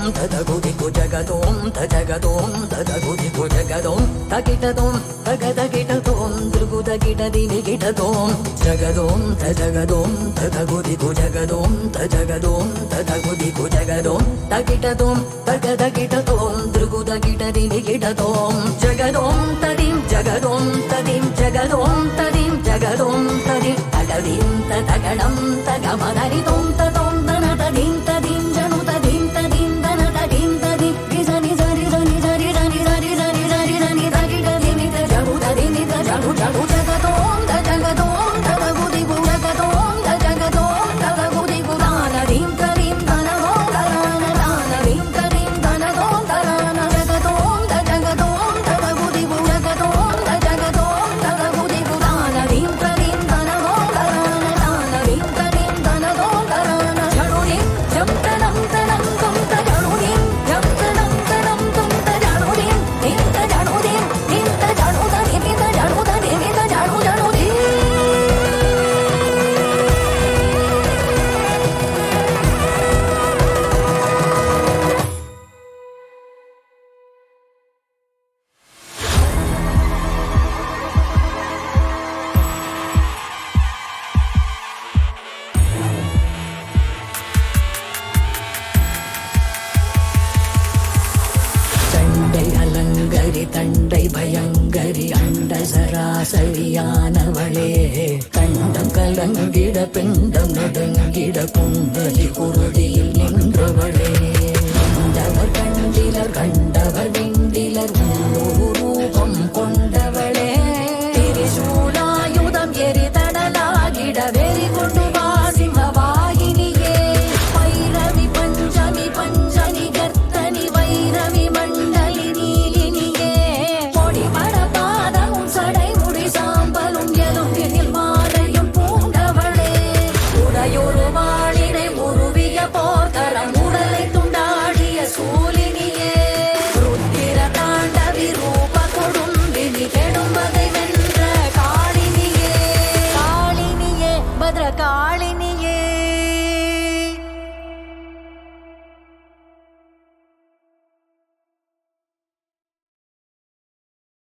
ததகுதிகு ஜகதோம் தஜகதோம் ததகுதிகு ஜகதோம் தகிடதோம் தகதகிடதோம் திருகுதகிடதினிகிடதோம் ஜகதோம் தஜகதோம் ததகுதிகு ஜகதோம் தஜகதோம் ததகுதிகு ஜகதோம் தகிடதோம் தகதகிடதோம் திருகுதகிடதினிகிடதோம் ஜகதோம் ததிம் ஜகதோம் ததிம் ஜகதோம் ததிம் ஜகதோம் ததிம் தகதிம் தகடம் தகமதரிதோம் ததோம் தனததிம் ததிம் ஜனு ததிம் ததிம் தனததிம் ததிம் நிசனி சரி சனி சரி சனி சரி சனி சரி சனி தகிடதிமி தஜகு ததிமி தஜகு ஜகு ஜகதோம் தஜகதோம் ததகுதிகு ஜகதோம் தஜகதோம் ததகுதிகு தானதிம் ததிம் தனதோம் தரான தானதிம் ததிம் தனதோம் தரான ஜகதோம் தஜகதோம் ததகுதிகு ஜகதோம் தஜகதோம் ததகுதிகு தானதிம் ததிம் தனதோம் தரான தானதிம் ததிம் தனதோம் தரான ஜடுரிம் ஜம் தனம் தனம் தும் தஜடுரிம் ஜம் தனம் தனம் தும் தஜடுரிம் நிம் தஜடுரிம் நிம் தஜடுதரிம் தஜடுதரிம் தஜடுதரிம் தண்டை அலங்கரி தண்டை பயங்கரி அண்ட சராசரியானவளே கண்டம் கலங்கிட பிண்டம் நடுங்கிட குண்டலி குருதியில் நின்றவளே கண்டவர் கண்டிலர் கண்டவர் விண்டிலர் ஒரு ரூபம் கொண்டவளே திரிசூலாயுதம் எரிதடலாகிட வெறி கொண்டு வாசிமவாகினியே வைரவி பஞ்சமி பஞ்சனி கர்த்தனி வைரவி மண்டலி நீலினியே பொடி பட பாதமும் சடை முடி சாம்பலும் எலும்பினில் மாலையும் பூண்டவளே உடையொரு வாழினை உருவிய போர்க்கரம் உடலை துண்டாடிய சூலினியே ருத்திர தாண்டவி ரூப கொடும்பினி கெடும்பது